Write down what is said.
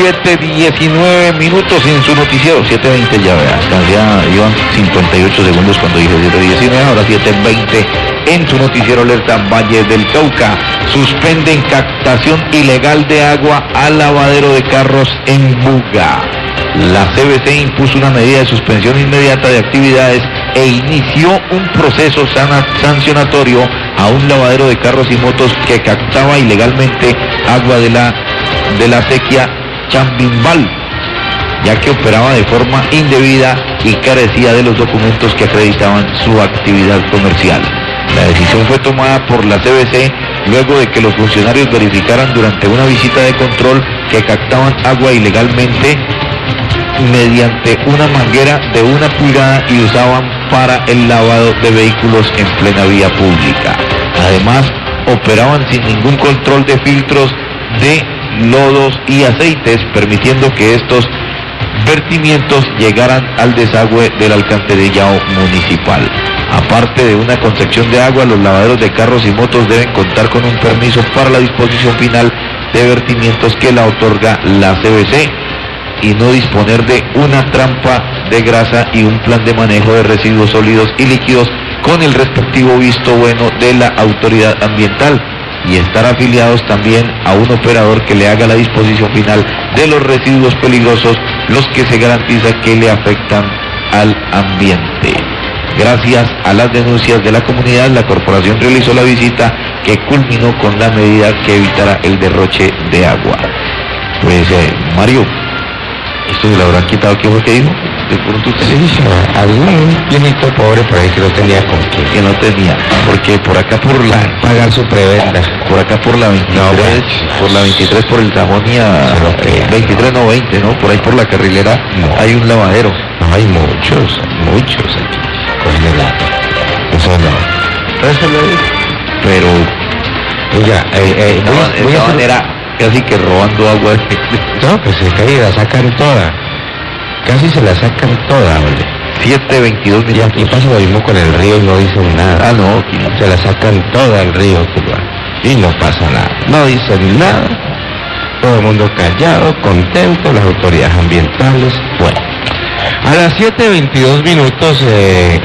7:19 en su noticiero, 7:20 ya iban 58 segundos cuando dije 7:19, ahora 7:20 en su noticiero Alerta Valle del Cauca. Suspenden captación ilegal de agua al lavadero de carros en Buga. La CBC impuso una medida de suspensión inmediata de actividades e inició un proceso sancionatorio a un lavadero de carros y motos que captaba ilegalmente agua de la acequia Chambimbal, ya que operaba de forma indebida y carecía de los documentos que acreditaban su actividad comercial. La decisión fue tomada por la CBC luego de que los funcionarios verificaran durante una visita de control que captaban agua ilegalmente mediante una manguera de 1 pulgada y usaban para el lavado de vehículos en plena vía pública. Además, operaban sin ningún control de filtros de lodos y aceites, permitiendo que estos vertimientos llegaran al desagüe del alcantarillado municipal. Aparte de una concepción de agua, los lavaderos de carros y motos deben contar con un permiso para la disposición final de vertimientos que la otorga la CBC y no disponer de una trampa de grasa y un plan de manejo de residuos sólidos y líquidos con el respectivo visto bueno de la autoridad ambiental, y estar afiliados también a un operador que le haga la disposición final de los residuos peligrosos, los que se garantiza que le afectan al ambiente. Gracias a las denuncias de la comunidad, la corporación realizó la visita que culminó con la medida que evitará el derroche de agua. Pues Mario, esto se lo habrán quitado. ¿Qué fue que dijo? De pronto usted... Sí, algún viejito pobre por ahí que no tenía con qué. Que no tenía, porque por acá por la... pagar su preventa. Por acá por la 23, No, por la 23 por el Sajonia, 23 no 20, ¿no? Por ahí por la carrilera hay un lavadero. No, hay muchos aquí. Cogen el agua. Eso no. Pero... Oiga, de esta manera casi que robando agua. No, pues se cae, la sacan toda. Casi se la sacan toda, hombre. 7:22 Y aquí pasa lo mismo con el río y no dicen nada. Ah, no, aquí no. Se la sacan toda al río Cuba. Y no pasa nada. No dicen nada. Todo el mundo callado, contento, las autoridades ambientales. Bueno, a las 7:22